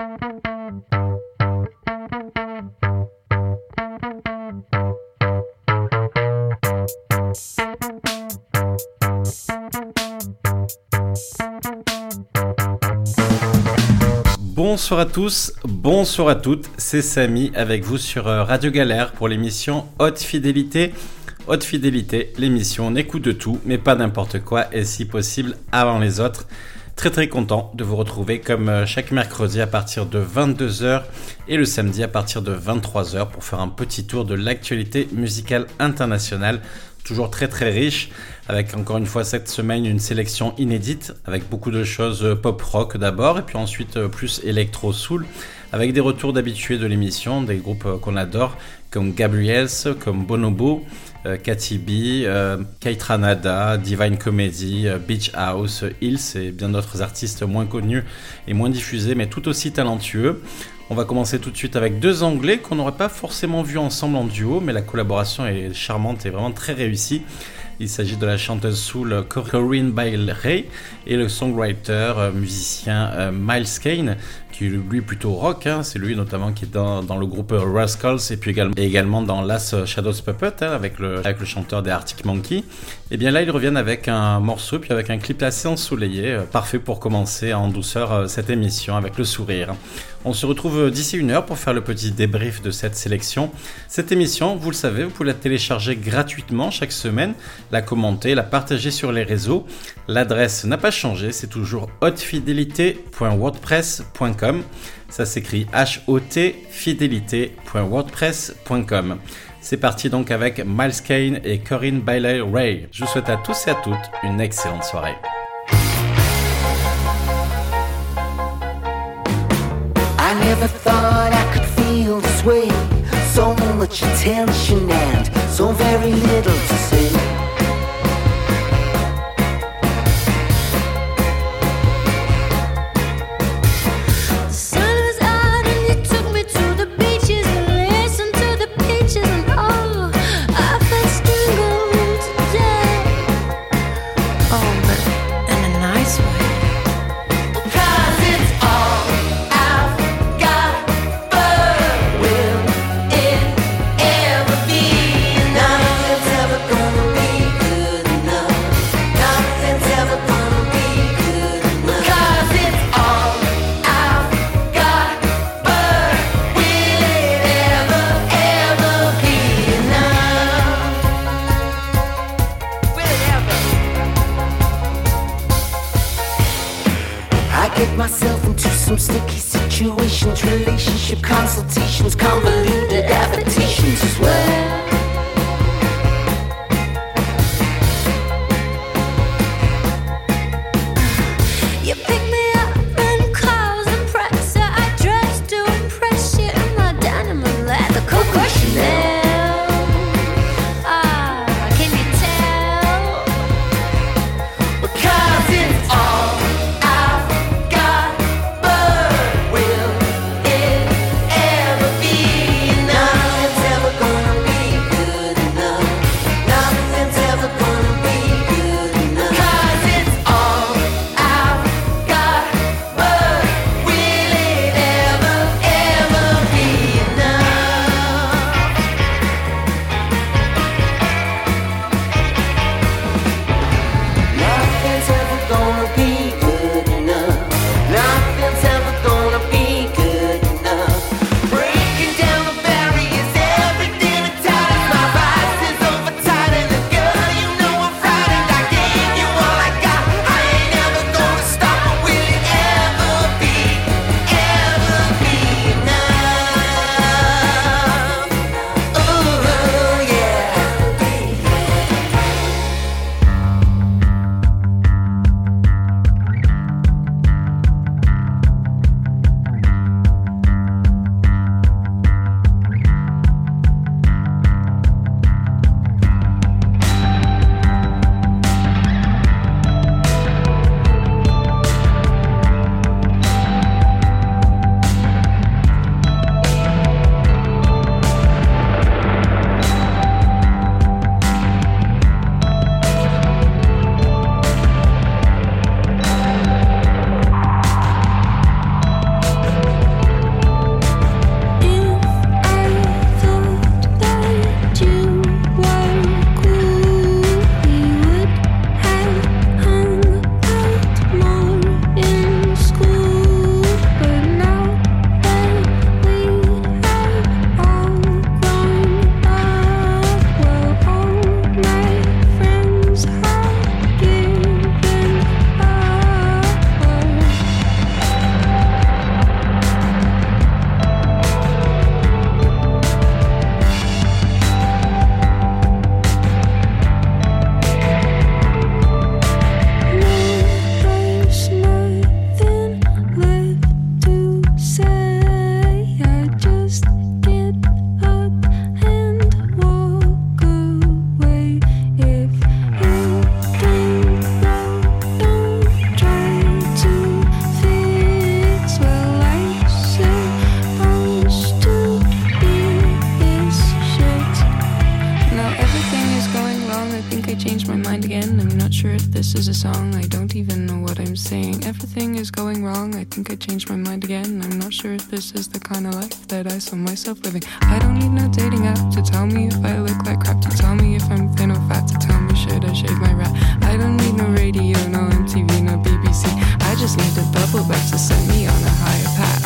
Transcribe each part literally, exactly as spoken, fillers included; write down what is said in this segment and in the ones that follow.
Bonsoir à tous, bonsoir à toutes, c'est Samy avec vous sur Radio Galère pour l'émission Haute Fidélité. Haute Fidélité, l'émission on écoute de tout, mais pas n'importe quoi et si possible avant les autres. Très très content de vous retrouver comme chaque mercredi à partir de vingt-deux heures et le samedi à partir de vingt-trois heures pour faire un petit tour de l'actualité musicale internationale. Toujours très très riche, avec encore une fois cette semaine une sélection inédite, avec beaucoup de choses pop-rock d'abord, et puis ensuite plus électro-soul, avec des retours d'habitués de l'émission, des groupes qu'on adore, comme Gabriels, comme Bonobo, euh, Katy B, euh, Kate Ranada, Divine Comedy, euh, Beach House, Hills, et bien d'autres artistes moins connus et moins diffusés, mais tout aussi talentueux. On va commencer tout de suite avec deux Anglais qu'on n'aurait pas forcément vus ensemble en duo, mais la collaboration est charmante et vraiment très réussie. Il s'agit de la chanteuse soul Corinne Bailey et le songwriter, euh, musicien euh, Miles Kane, qui est lui plutôt rock, hein. C'est lui notamment qui est dans, dans le groupe Rascals et puis également, et également dans Last Shadows Puppet, hein, avec, le, avec le chanteur des Arctic Monkeys. Et bien là ils reviennent avec un morceau puis avec un clip assez ensoleillé, euh, parfait pour commencer en douceur euh, cette émission avec le sourire. On se retrouve d'ici une heure pour faire le petit débrief de cette sélection. Cette émission, vous le savez, vous pouvez la télécharger gratuitement chaque semaine, la commenter, la partager sur les réseaux. L'adresse n'a pas changé, c'est toujours hautefidélité point wordpress point com. Ça s'écrit H O T fidélité point wordpress point com. C'est parti donc avec Miles Kane et Corinne Bailey Ray. Je vous souhaite à tous et à toutes une excellente soirée. I never thought I could feel this way. So much attention and so very little to say. The sun was out and you took me to the beaches and listened to the peaches and oh, I felt stingled today. Oh, but in a nice way. Myself into some sticky situations, relationship consultations, convoluted adaptations as well. You pick me up in cars and press, I dress to impress you in my denim and leather Coco Chanel. Ah, can you tell? Because it's all will it ever be enough? It's ever gonna be is a song, I don't even know what I'm saying. Everything is going wrong, I think I changed my mind again. I'm not sure if this is the kind of life that I saw myself living. I don't need no dating app to tell me if I look like crap, to tell me if I'm thin or fat, to tell me should I shave my rat. I don't need no radio, no M T V, no B B C. I just need a bubble bath to set me on a higher path.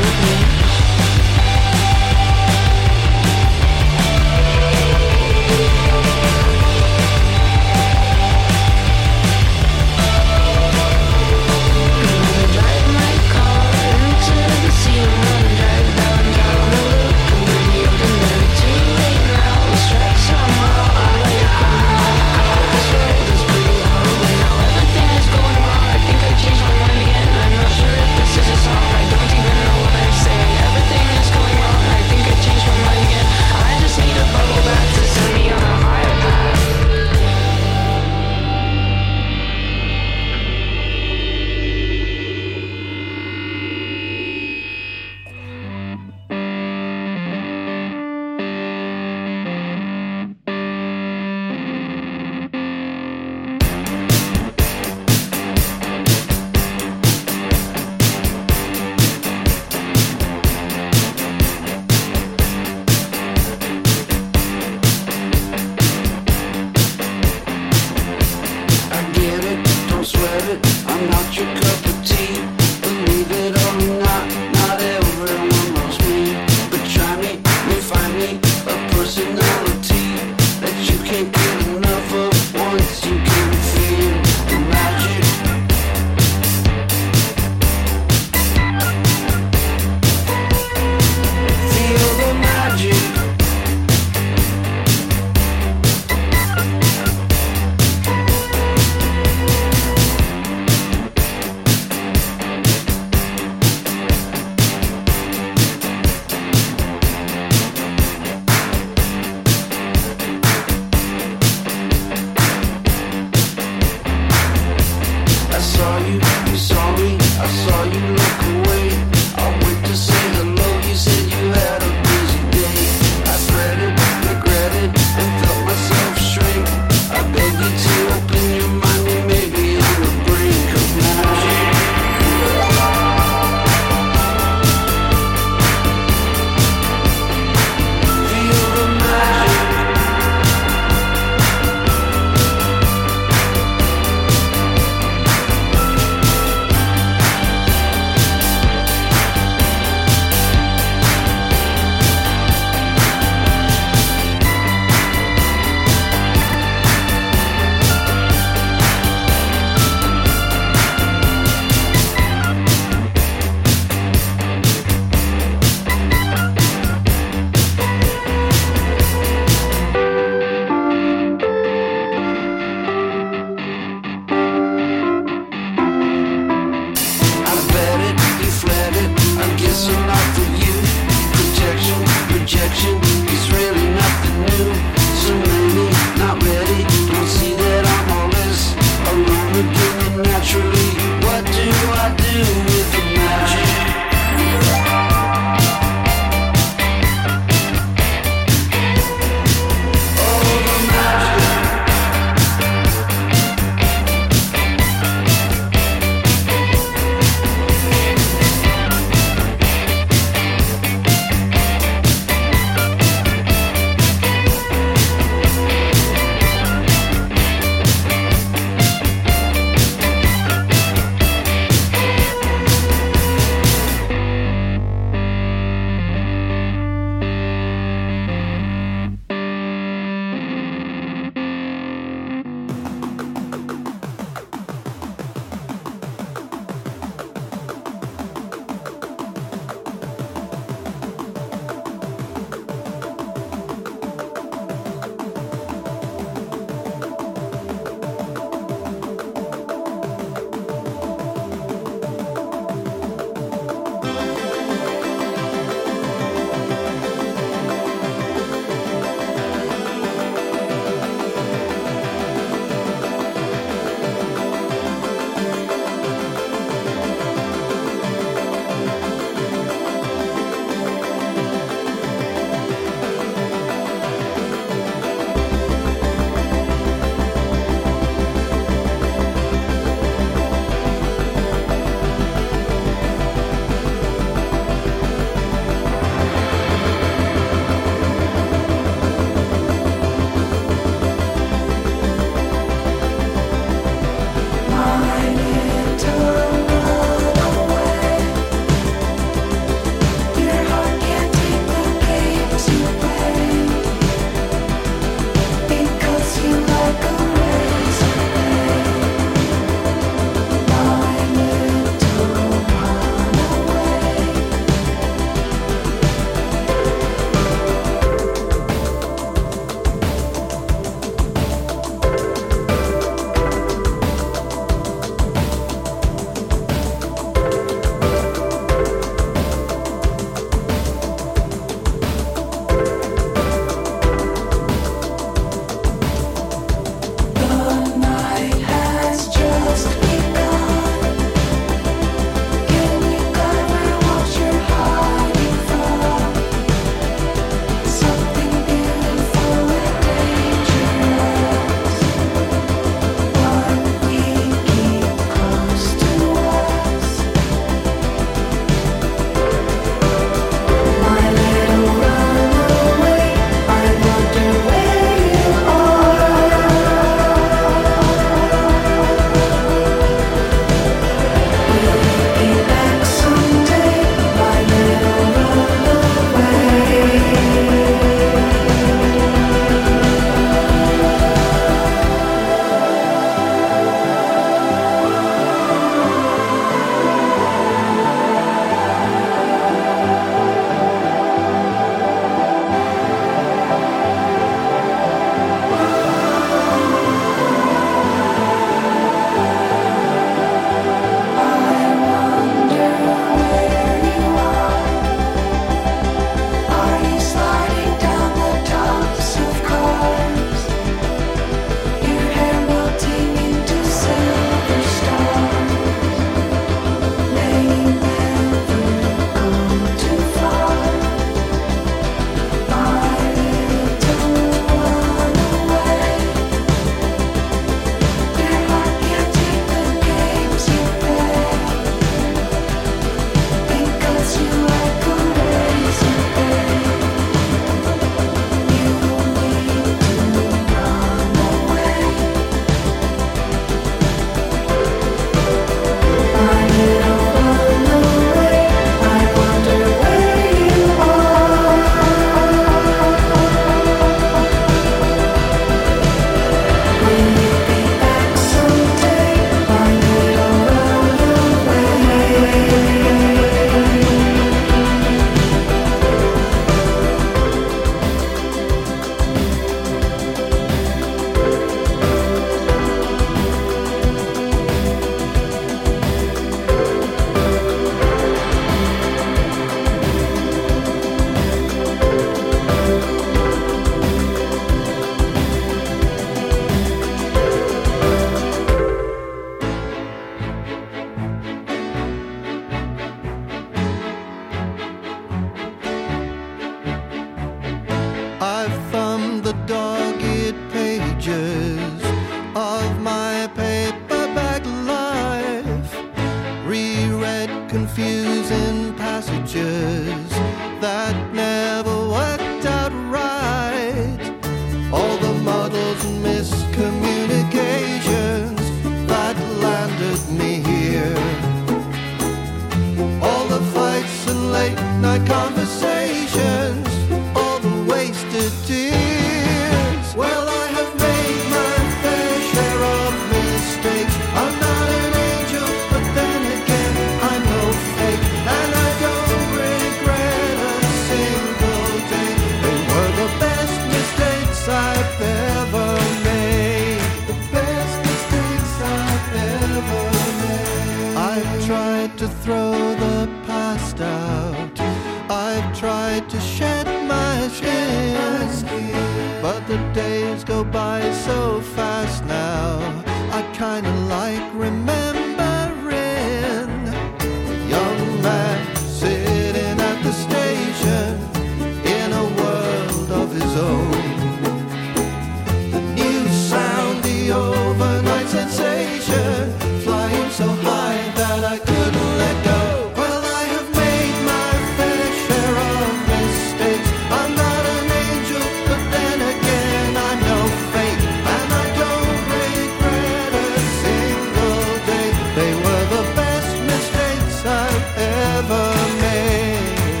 scared to throw the past out. I've tried to shed my skin, but the days go by so fast now. I kinda like remembering a young man sitting at the station in a world of his own. The new sound, the overnight sensation, flying so high that I couldn't let go. Well, I have made my fair share of mistakes. I'm not an angel, but then again I'm no fake, and I don't regret a single day. They were the best mistakes I've ever made.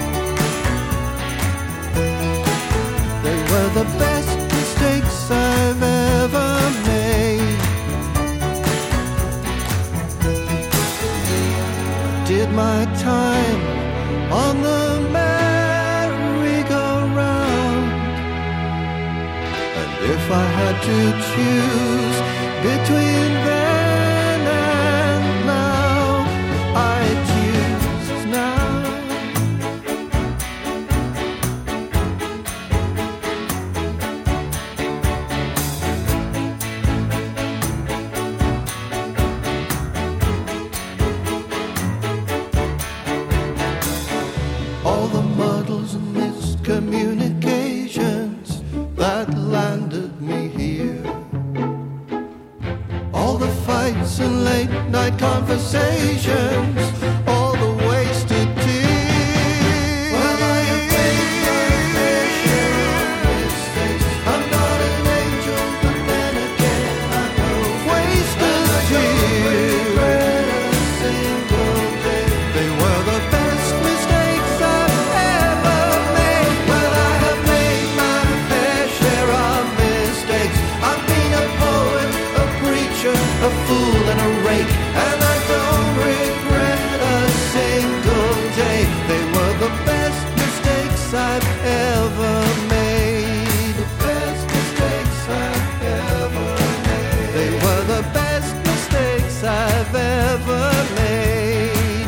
They were the best mistakes I've ever made. Did my time on the merry-go-round, and if I had to choose between then and now, I'd choose now. All the muddles and miscommunications that landed me here, all the fights and late night conversations, all the wasted tears. Well, I have made my fair share of mistakes. I'm not an angel, but then again I know wasted tears. A single day. They were the best mistakes I've ever made. Well, I have made my fair share of mistakes. I've been a poet, a preacher, a fool and a rake, and I don't regret a single day. They were the best mistakes I've ever made. The best mistakes I've ever made. They were the best mistakes I've ever made.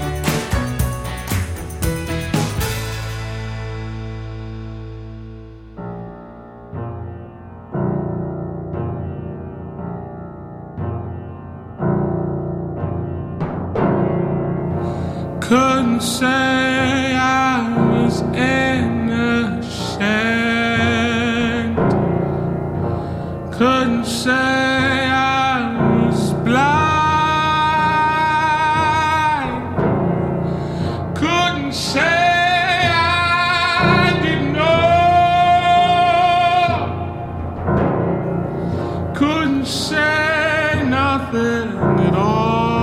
Couldn't say I was innocent. Couldn't say I was blind. Couldn't say I didn't know. Couldn't say nothing at all.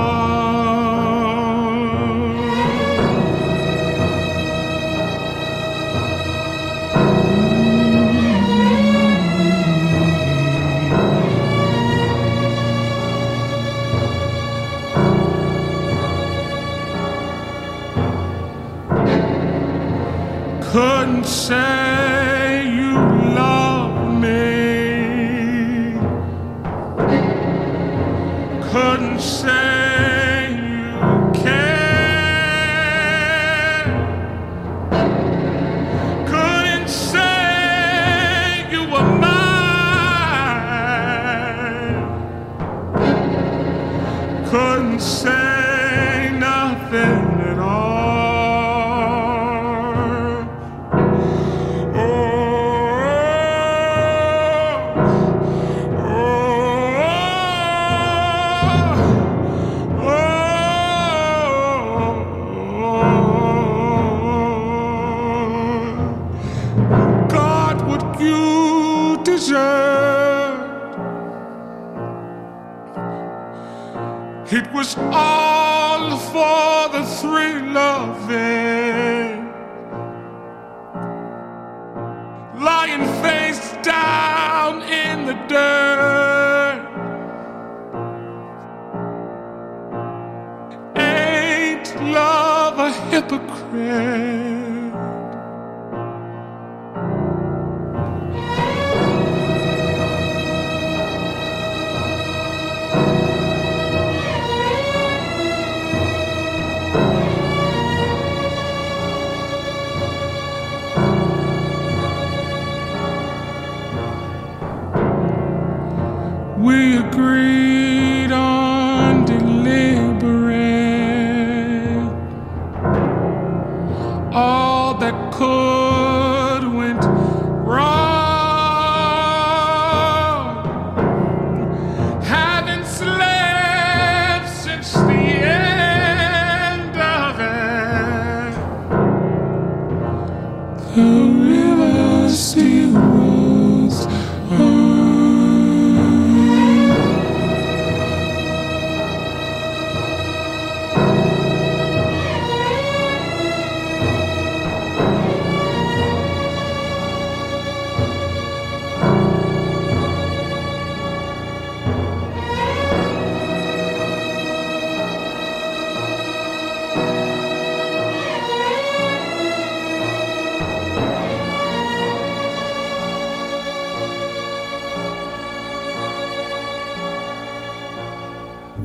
Couldn't say you love me. Couldn't say you care. Couldn't say you were mine. Couldn't say nothing at all. It was all for the thrill of it. Lying face down in the dirt. Ain't love a hypocrite?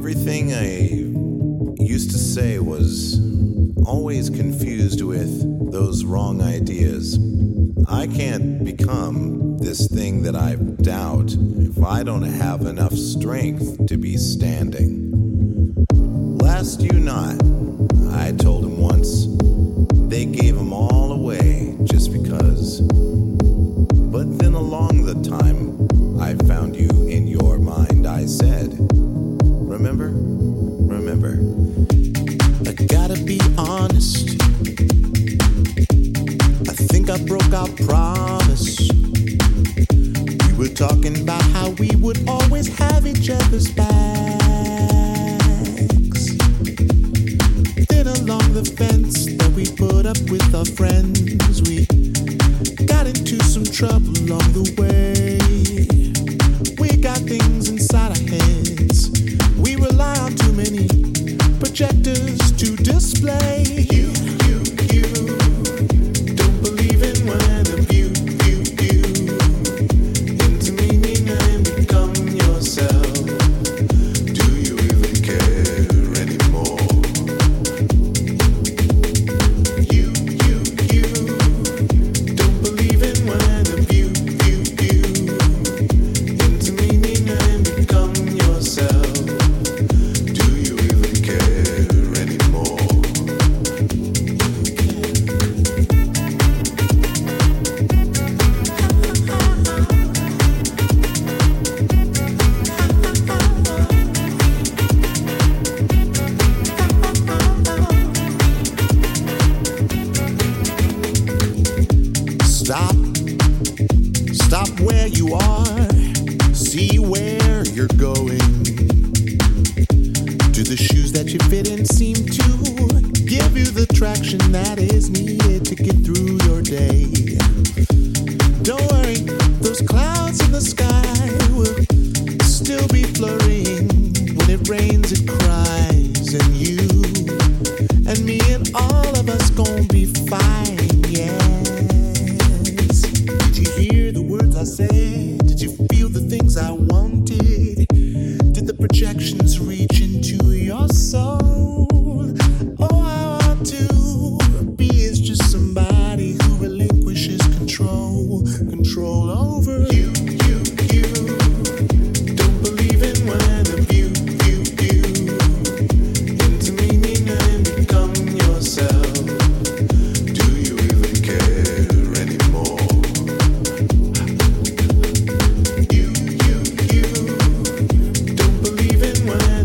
Everything I used to say was always confused with those wrong ideas. I can't become this thing that I doubt if I don't have enough strength to be standing. Last you not, I told him once, they gave them all away just because. But then along the time I found you in your mind, I said, remember, remember, I gotta be honest, I think I broke our promise. We were talking about how we would always have each other's backs. Then along the fence that we put up with our friends, we got into some trouble along the way. We got things inside our heads. We rely on too many projectors to display. You, you, you don't believe in when a view, view, view into meaning and become yourself. Do you even care anymore? You, you, you don't believe in when a view, view, view into meaning and become yourself. Do you even care anymore? Stop, stop where you are, see where you're going. Do the shoes that you fit in seem to give you the traction that is needed to get through your day? Don't worry, those clouds in the sky will still be flurrying. When it rains, it cries, and you and me and all of us gon' be fine, yes. Did you hear the words I said? Did you feel the things I wanted? Did the projections reach into your soul? Oh, I want to be is just somebody who relinquishes control, control over you, you, you. Don't believe in when a view, view, view into meaning and become yourself. Do you even care anymore? You, you, you don't believe in when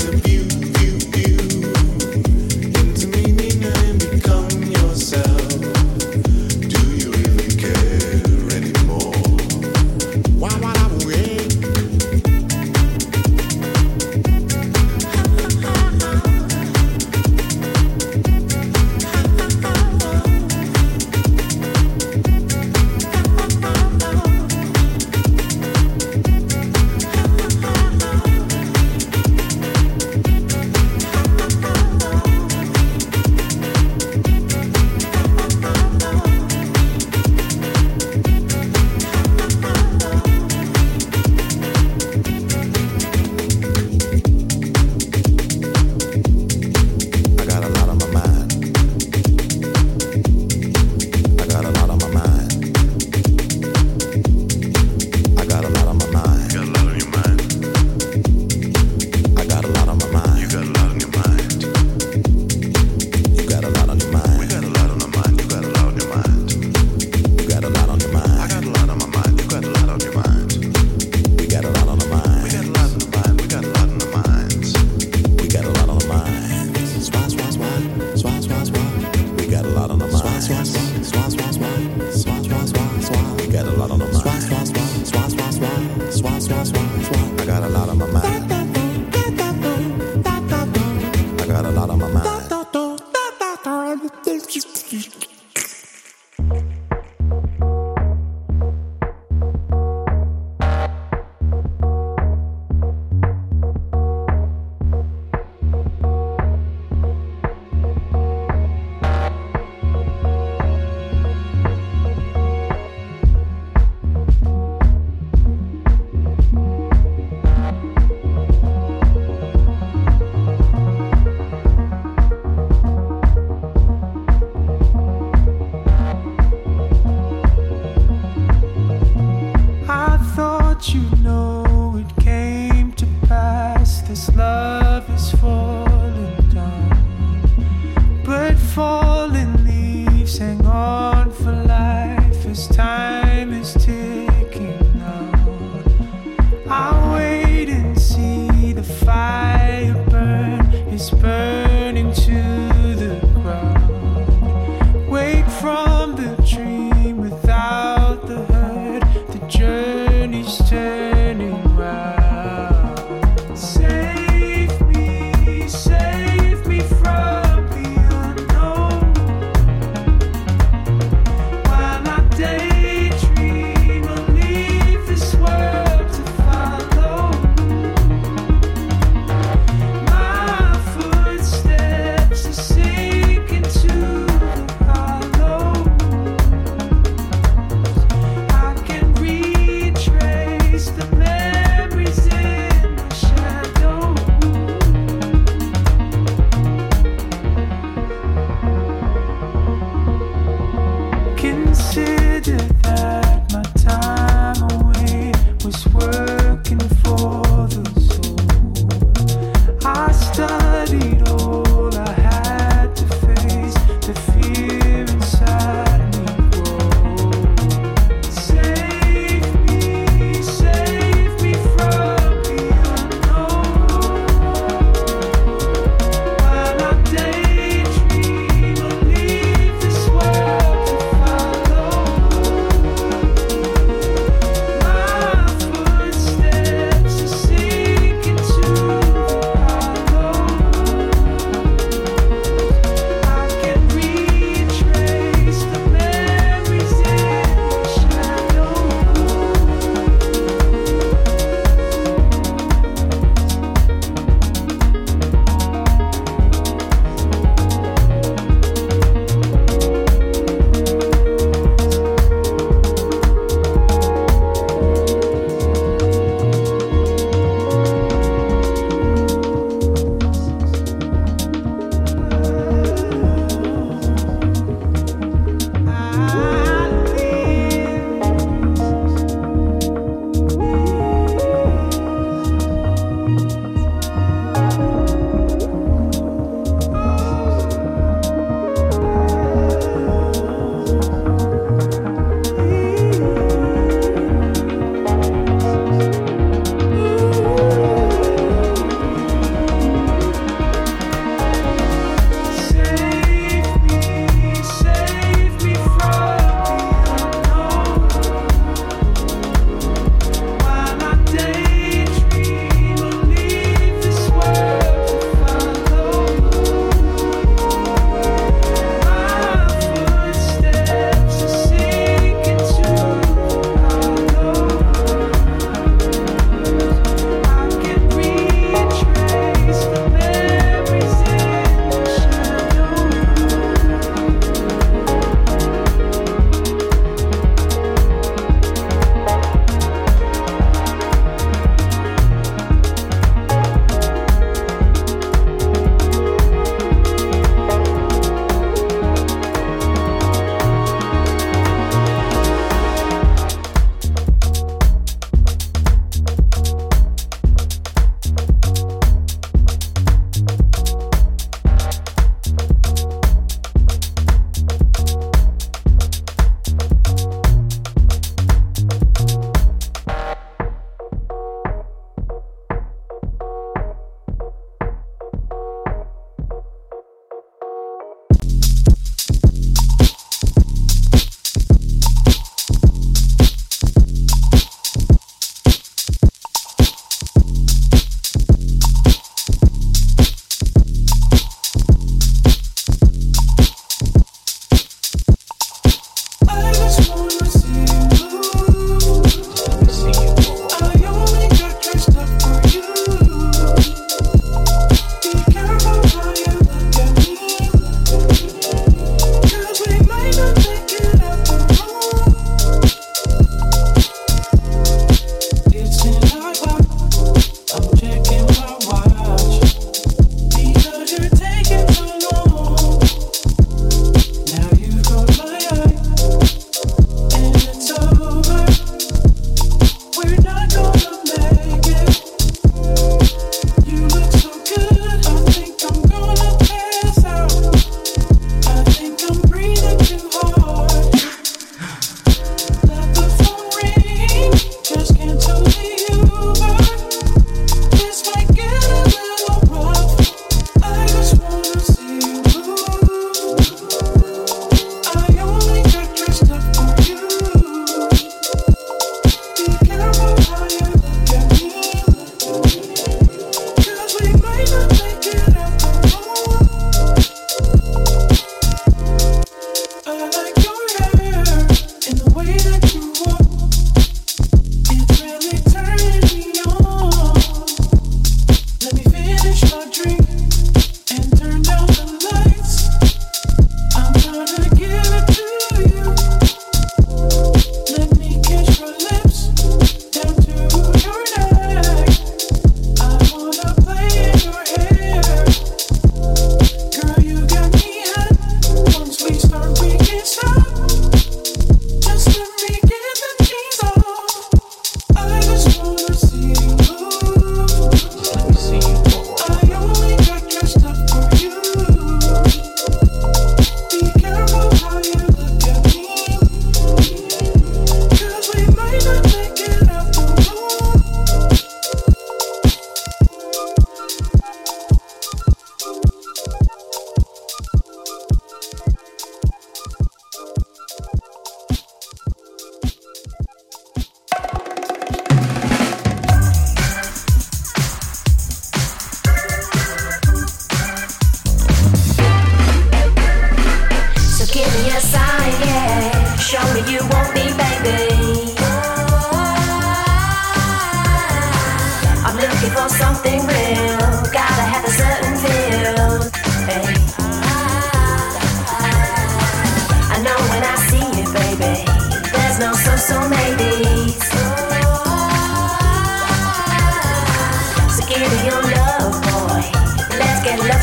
love is falling down, but falling leaves hang on for life as time is ticking out. I'll wait and see the fire burn, it's burning to the ground. Wake from the dream without the hurt, the journey's turning round. Save me, save me from the unknown.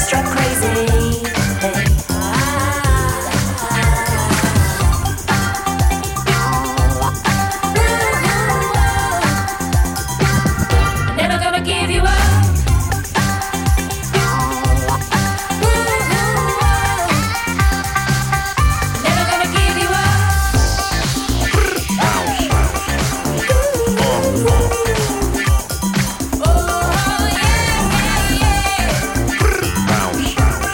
struck crazy. Hey, never gonna give you up. Never gonna give you up. Oh, yeah, yeah, yeah.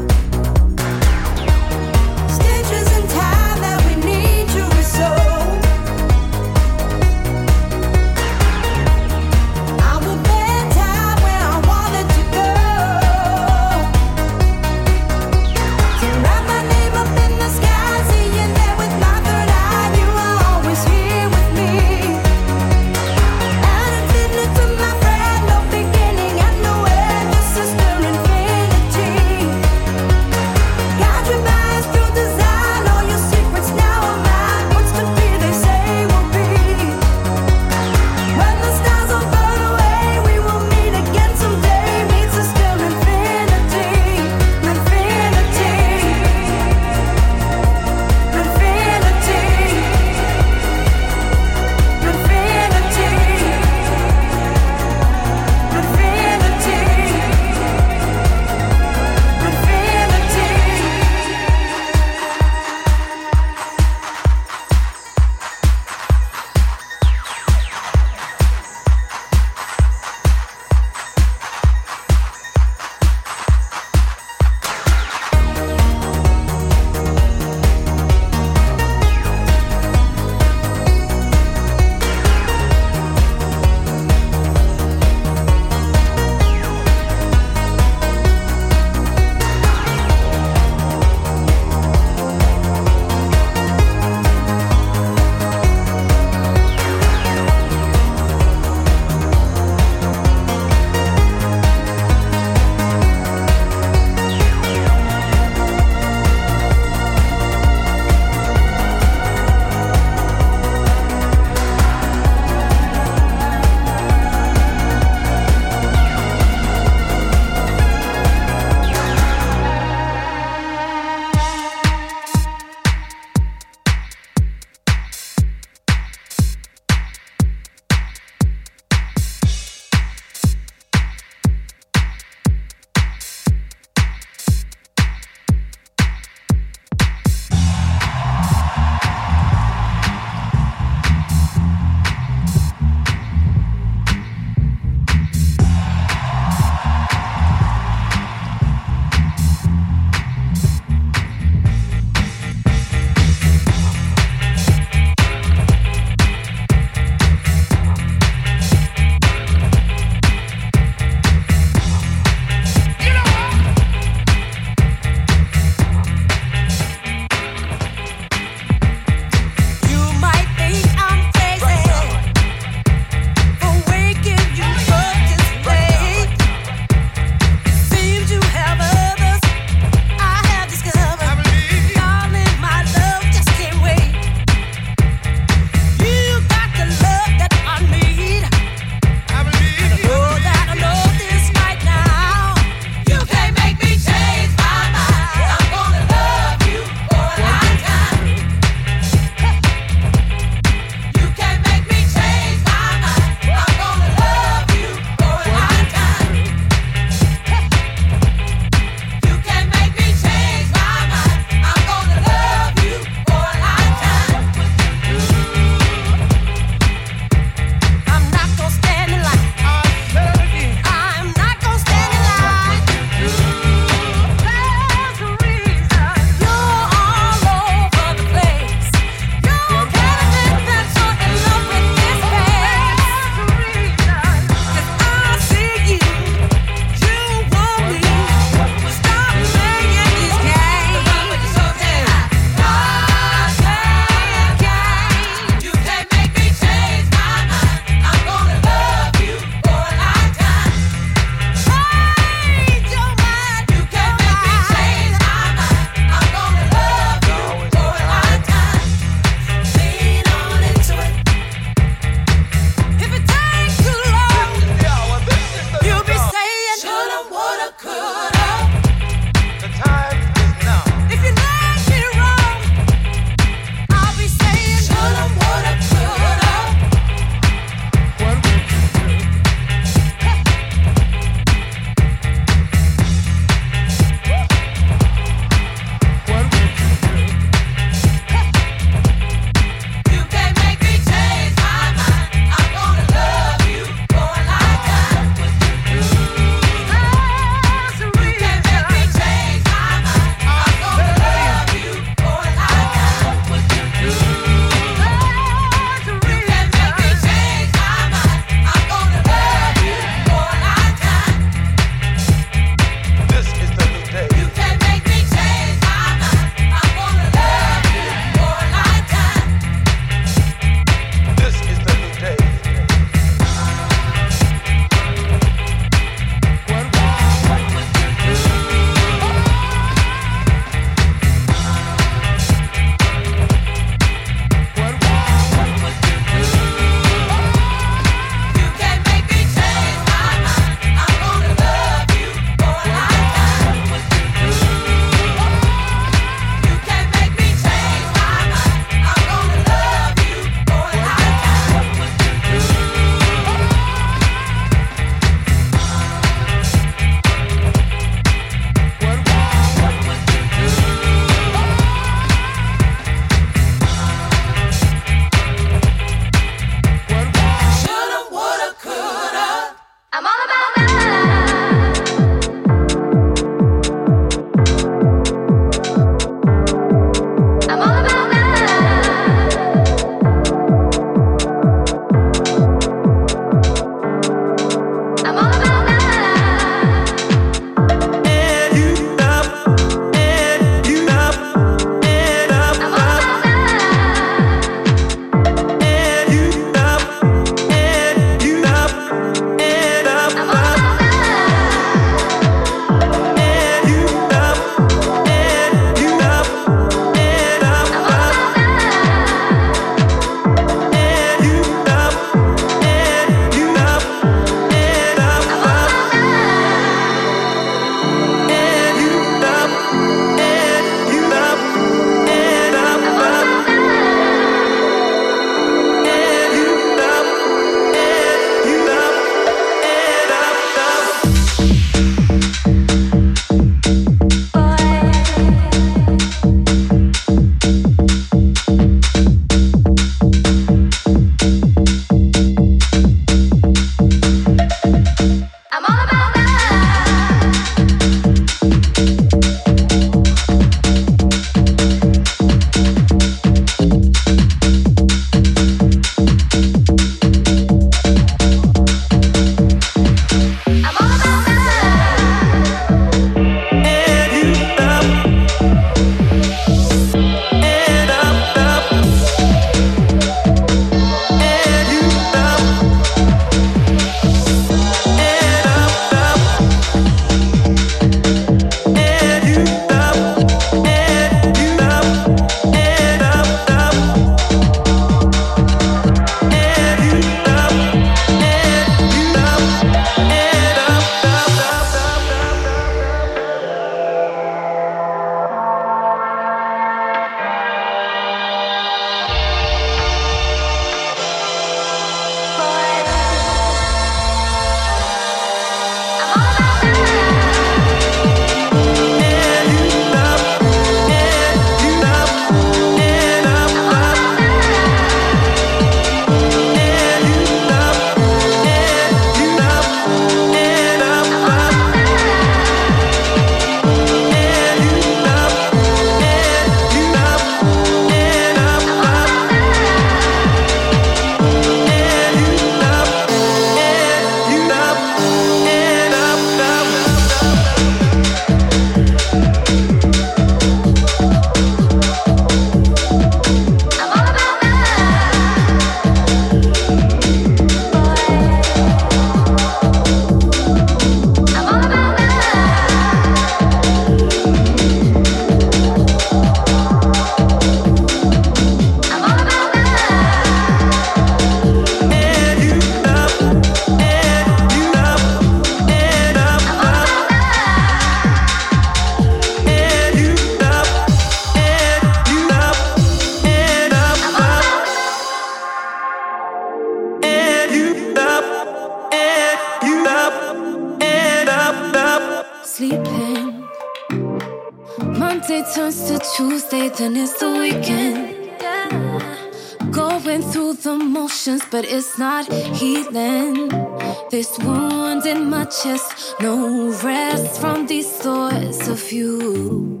Tuesday, then it's the weekend. Going through the motions, but it's not healing. This wound in my chest, no rest from these thoughts of you.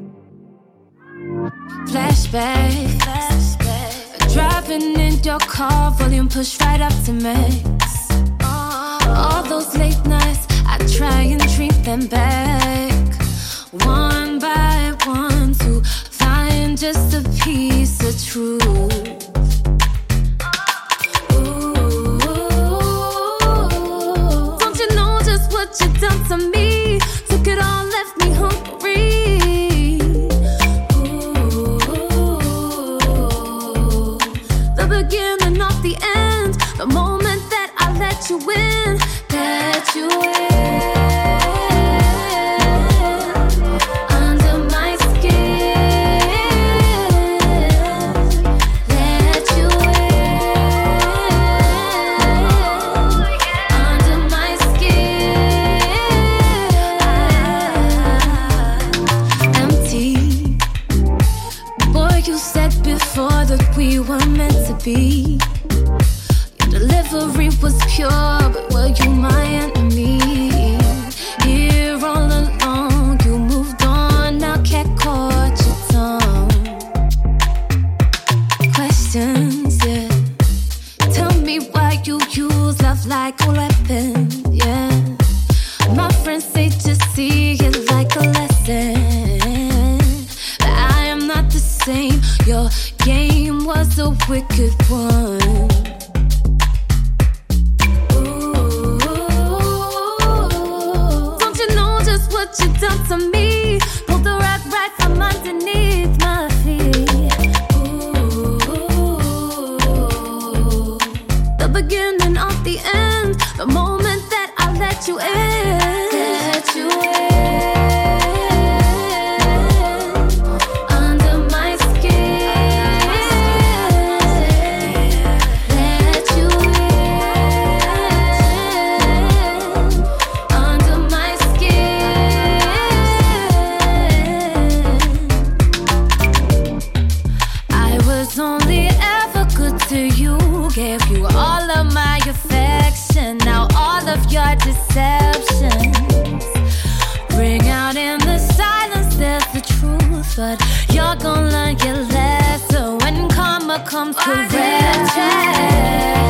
Flashback, flashback. Driving in your car, volume pushed right up to max. All those late nights, I try and treat them back. One by one to find just a piece of truth. What you done to me? Took it all, left me hungry. Ooh, the beginning of the end, the moment that I let you in, let you in. Under my skin, let you in. Under my skin. Before that we were meant to be. Your delivery was pure, but were you my enemy? Here all along, you moved on, now can't caught your tongue. Questions, yeah. Tell me why you use love like a weapon, yeah. My friends say just see it like a lesson. But I am not the same. Your game was a wicked one. Ooh, don't you know just what you done to me? Pulled the rug right from underneath my feet. Ooh, the beginning of the end, the moment that I let you in, let you in. Gave you all of my affection, now all of your deceptions ring out in the silence. There's the truth, but you're gonna learn your lesson when karma comes to rest.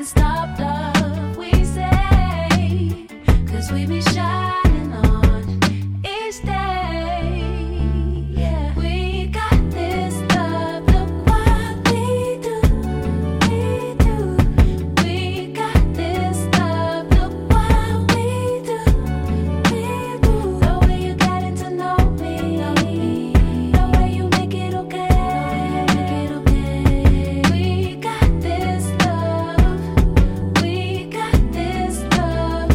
stop love, we say, 'cause we be shining on each day. Yeah, we got this love, look what we do, we do. We got this love, look what we do, we do. The way you getting to know me, the way you make it okay, make it okay. We got this love, we got this love.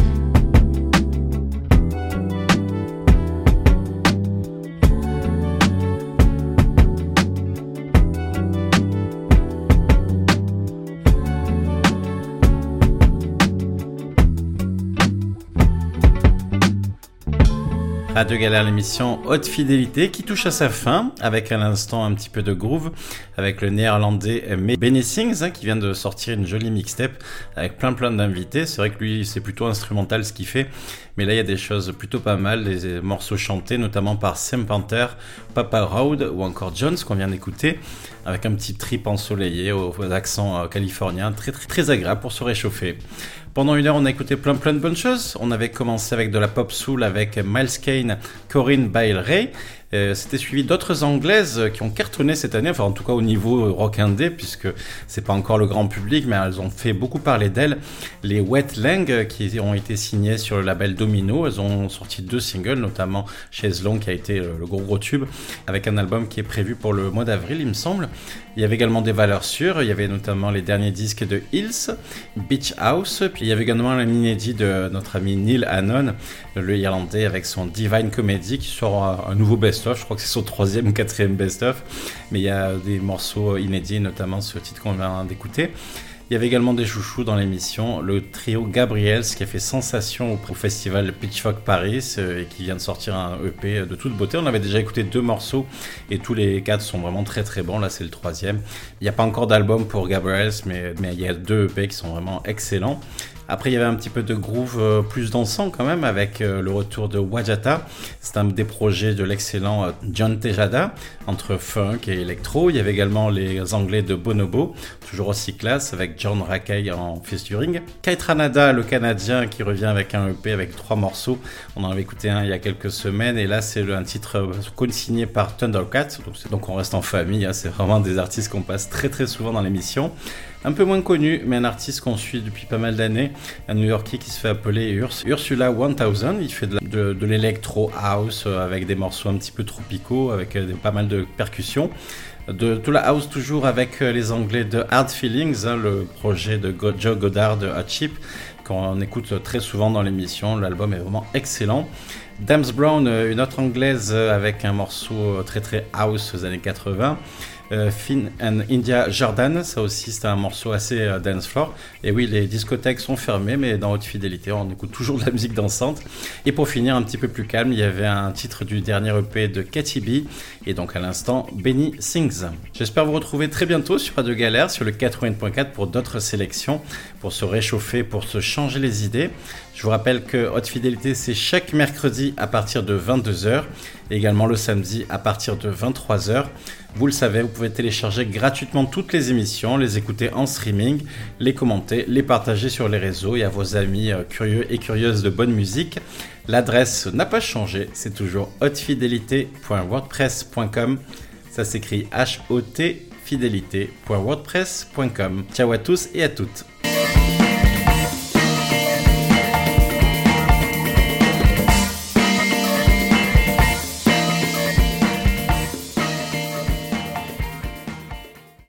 Radio Galère, l'émission Haute Fidélité qui touche à sa fin avec à l'instant un petit peu de groove avec le néerlandais Benny Sings hein, qui vient de sortir une jolie mixtape avec plein plein d'invités. C'est vrai que lui c'est plutôt instrumental ce qu'il fait, mais là il y a des choses plutôt pas mal, des morceaux chantés notamment par Sam Panther, Papa Road ou encore Jones qu'on vient d'écouter avec un petit trip ensoleillé aux accents californiens très très très agréable pour se réchauffer. Pendant une heure, on a écouté plein plein de bonnes choses. On avait commencé avec de la pop soul avec Miles Kane, Corinne Bailey Rae. Euh, c'était suivi d'autres anglaises qui ont cartonné cette année, enfin en tout cas au niveau rock indé, puisque c'est pas encore le grand public, mais elles ont fait beaucoup parler d'elles. Les Wet Lang qui ont été signées sur le label Domino, elles ont sorti deux singles, notamment Chaise Longue qui a été le gros gros tube, avec un album qui est prévu pour le mois d'avril, il me semble. Il y avait également des valeurs sûres, il y avait notamment les derniers disques de Hills, Beach House, puis il y avait également un inédit de notre ami Neil Hannon, le Irlandais, avec son Divine Comedy qui sort un, un nouveau best-of, je crois que c'est son troisième ou quatrième best-of, mais il y a des morceaux inédits, notamment ce titre qu'on vient d'écouter. Il y avait également des chouchous dans l'émission, le trio Gabriels qui a fait sensation au festival Pitchfork Paris euh, et qui vient de sortir un E P de toute beauté. On avait déjà écouté deux morceaux et tous les quatre sont vraiment très très bons. Là c'est le troisième. Il n'y a pas encore d'album pour Gabriels, mais, mais il y a deux E P qui sont vraiment excellents. Après, il y avait un petit peu de groove euh, plus dansant quand même avec euh, le retour de Wajata. C'est un des projets de l'excellent euh, John Tejada entre funk et électro. Il y avait également les Anglais de Bonobo, toujours aussi classe avec John Rackay en featuring. Kaitranada, le Canadien, qui revient avec un E P avec trois morceaux. On en avait écouté un il y a quelques semaines et là c'est un titre co-signé par Thundercat. Donc, donc on reste en famille. Hein. C'est vraiment des artistes qu'on passe très très souvent dans l'émission. Un peu moins connu, mais un artiste qu'on suit depuis pas mal d'années, un New-Yorkais qui se fait appeler Urs, Ursula mille. Il fait de, la, de, de l'électro house avec des morceaux un petit peu tropicaux, avec des, pas mal de percussions. De, de la house toujours avec les Anglais de Hard Feelings, hein, le projet de Go, Joe Goddard de Hot Chip, qu'on écoute très souvent dans l'émission. L'album est vraiment excellent. Dams Brown, une autre anglaise avec un morceau très très house aux années quatre-vingts. Euh, Finn and India Jordan, ça aussi c'est un morceau assez euh, dance floor. Et oui, les discothèques sont fermées, mais dans Haute Fidélité, on écoute toujours de la musique dansante. Et pour finir, un petit peu plus calme, il y avait un titre du dernier E P de Katy B, et donc à l'instant, Benny Sings. J'espère vous retrouver très bientôt sur Radio Galère, sur le quatre-vingts point quatre pour d'autres sélections, pour se réchauffer, pour se changer les idées. Je vous rappelle que Haute Fidélité, c'est chaque mercredi à partir de vingt-deux heures, et également le samedi à partir de vingt-trois heures. Vous le savez, vous pouvez télécharger gratuitement toutes les émissions, les écouter en streaming, les commenter, les partager sur les réseaux et à vos amis euh, curieux et curieuses de bonne musique. L'adresse n'a pas changé, c'est toujours hautefidélité point wordpress point com. Ça s'écrit H O T fidélité point wordpress point com. Ciao à tous et à toutes.